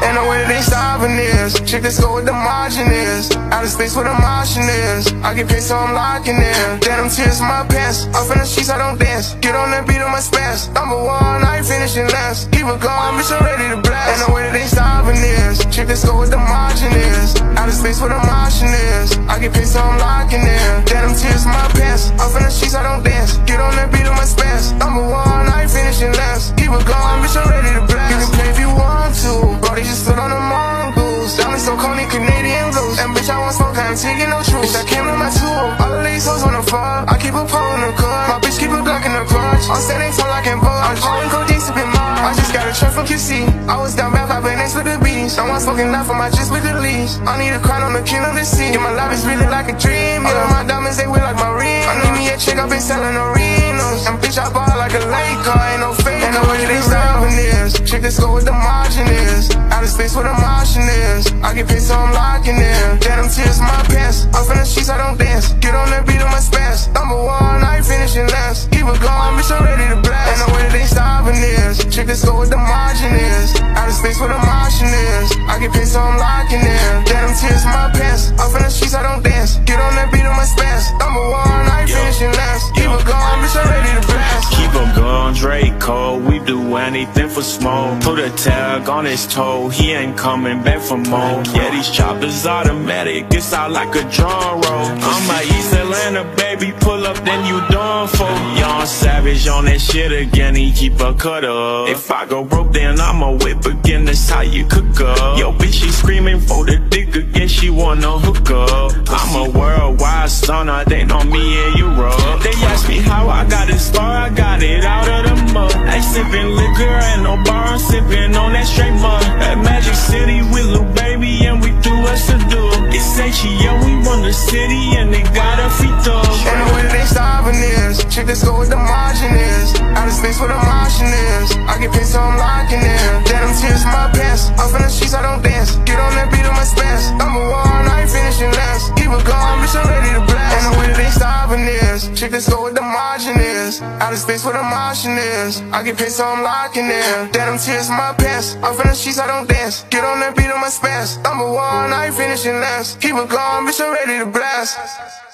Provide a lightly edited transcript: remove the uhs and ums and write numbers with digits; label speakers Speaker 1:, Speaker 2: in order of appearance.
Speaker 1: Ain't no way that they stopping this. Check this, go with the margin is. Out of space where the Martian is. I get paid, so I'm locking in. Denim tears in my pants. Off in the streets, I don't dance. Get on that beat on my spaz. Number one, I ain't finishing last. Keep it going, bitch, I'm ready to blast. Ain't no way that they stopping this. Check this, go with the margin is. Out of space where the Martian is. I get paid, so I'm locking in. Denim tears in my pants. Off in the streets, I don't dance. Get on that beat on my spaz. Number one, I ain't finishing last. Keep it going, bitch, I'm ready to blast. You can play if you want to. Brody just stood on the mongoose. Diamonds so cold, need Canadian blues. And bitch, I want smoke, I ain't taking no truth. Bitch, I came with my tool. All of these hoes wanna fuck. I keep a pole in the car. My bitch keep a Glock in the clutch. I'm standing tall, I can budge. I'm calling codeine, sipping mine. I just got a truck from QC. I was down bad, vibing next with the beach. Someone smoking knife on my chest with the leash. I need a crown on the king of the sea. Yeah, my life is really like a dream. All of my diamonds, they wheel like my ring. I need me a chick, I've been selling arenas. And bitch, I ball like a Laker. Ain't no fake, ain't no way they stopping this. Check this, go with the margin is. Out of space where the Martian is. I get paid, so I'm locking in. Denim tears in my pants. Off in the streets, I don't dance. Get on that beat on my spaz. Number one, I ain't finishing last. Keep it going, bitch, I'm ready to blast. Ain't no way that they stopping this. Check this, go with the margin is. Out of space where the Martian is. I get paid, so I'm locking in. Denim tears in my pants. Off in the streets, I don't dance. Get on that beat on my spaz. Number one, I ain't finishing last. Keep it going, bitch, I'm ready to blast.
Speaker 2: Keep on going, Draco. We do anything for smoke. Put a tag on his toe. He ain't coming back for more. Yeah, these choppers automatic. It's out like a drum roll. I'm a East Atlanta baby. Pull up, then you done for. Young Savage on that shit again. He keep a cut up. If I go broke, then I'ma whip again. That's how you cook up. Yo, bitch, she screaming for the dick again. She wanna hook up. I'm a worldwide stunner. They know me in Europe. They ask me how I got this far. I got it out of the mud. I sippin' liquor and no bar. I'm sippin' on that straight mud. At Magic City with Lil Baby and we do us to do. It's H.E.O. we run the city and they got our feet up.
Speaker 1: Ain't no way that they stopping this. Check this, go with the margin is. Out of space where the Martian is. I get paid, so I'm locking in. Denim tears in my pants. Off in the streets, I don't dance. Get on that beat on my spaz. Number one, I ain't finishing last. Keep it going, bitch, I'm ready to blast. Ain't no way that they stopping this. Check this, go with the margin is. Out of space where the Martian is. I get paid, so I'm locking in. Denim tears in my pants. Off in the streets, I don't dance. Get on that beat on my spaz. Number one, I ain't finishing last. Keep it going, bitch, I'm ready to blast.